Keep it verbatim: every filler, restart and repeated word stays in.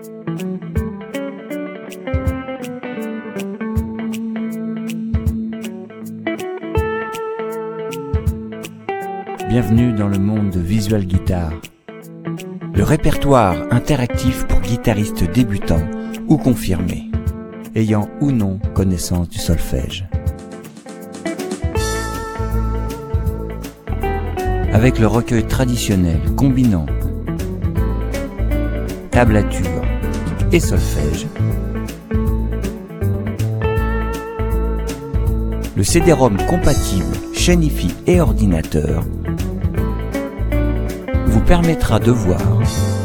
Bienvenue dans le monde de Visual Guitar, le répertoire interactif pour guitaristes débutants ou confirmés, ayant ou non connaissance du solfège. Avec le recueil traditionnel combinant tablature et solfège, le C D-ROM compatible chaîne hi-fi et ordinateur vous permettra de voir